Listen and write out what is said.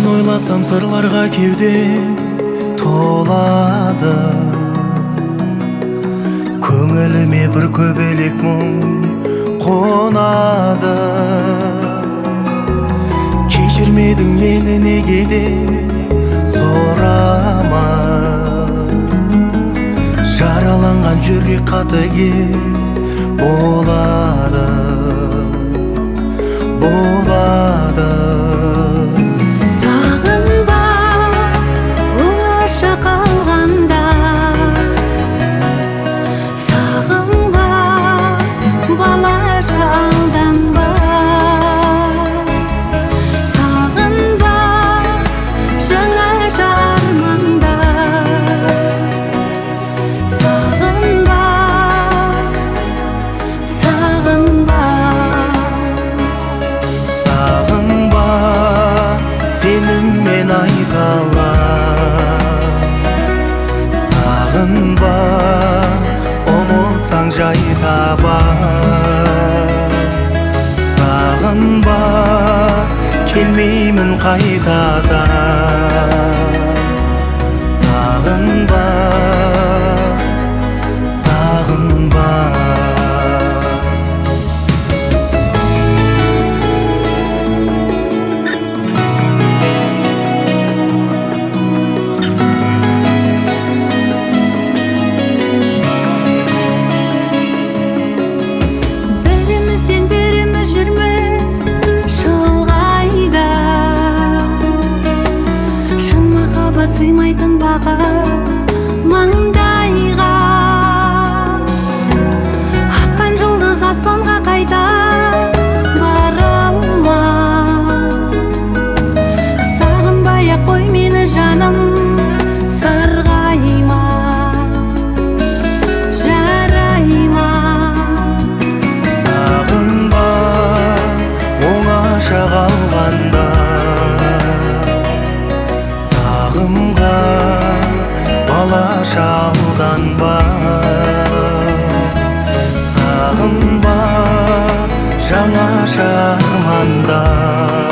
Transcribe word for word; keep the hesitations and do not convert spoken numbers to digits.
ойласам сырларға кеуде толады. Көңіліме бір көбелек мұң қонады. Кешірмедің мені неге де сұрама. Жараланған жүрек қатыгез болады, болады. Сағынба оңаша қалғанда, сағынба балаша алданба. Сағынба жаңаша арманда, сағынба, сағынба. Сағынба сеніммен айталам. Сағынба ұмытсаң жай табам. Сағынба келмеймін қайтадан. Сағынба, сағынба. Бірімізден біріміз жүрміз шалғайда. Шын махаббат сыймайтын бақыт маңдайға. Аққан жұлдыз аспанға қайта бара алмас. Сағынбай-ақ қой мені жаным, сарғайма, жарайма. Сағынба оңаша қалғанда, сағымға балаша алданба. Сағынба жаңаша арманда.